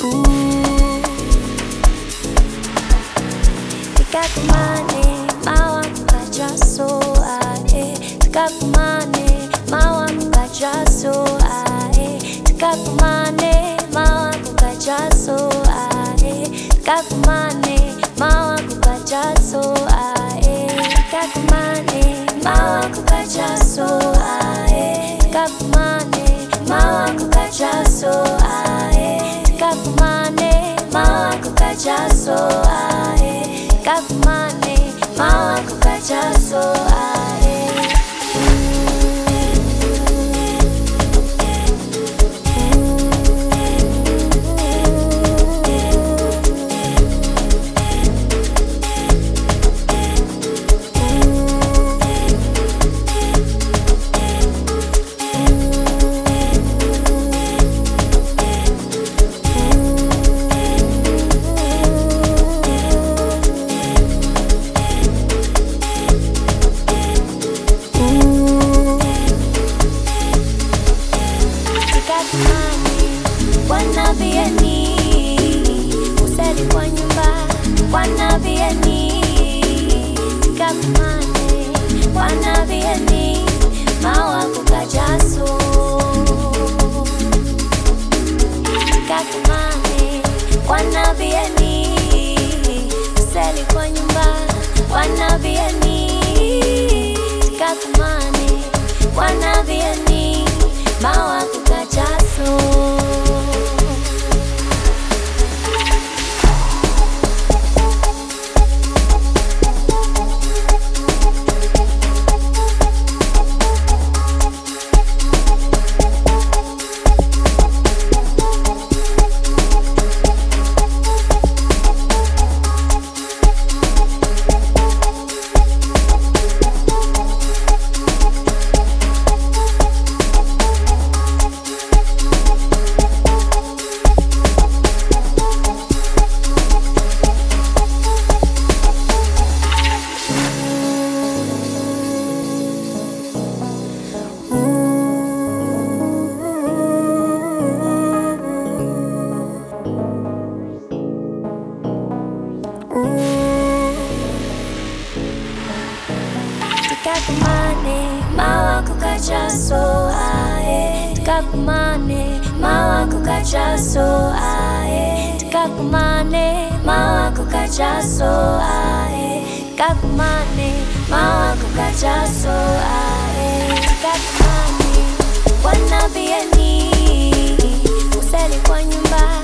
Tikakumane mawa kukajaso ae. Tikakumane mawa kukajaso ae. Tikakumane mawa kukajaso ae. Tikakumane mawa kukajaso ae. Tikakumane mawa kukajaso ae. Tikakumane mawa kukajaso ae. Tikakumane mawa kukajaso ae. Tikakumane mawa kukajaso ae. Wanabieni usali kwa nyumba, wanabieni tikakumane, wanabieni mawa kukajaso, tikakumane, wanabieni usali kwa nyumba, wanabieni tikakumane, wanabieni mawa kukajaso. Tikakumane mawa kukajaso ae. Tikakumane mawa kukajaso ae. Tikakumane mawa kukajaso ae. Tikakumane mawa kukajaso ae. Tikakumane wanabieni usali kwa nyumba,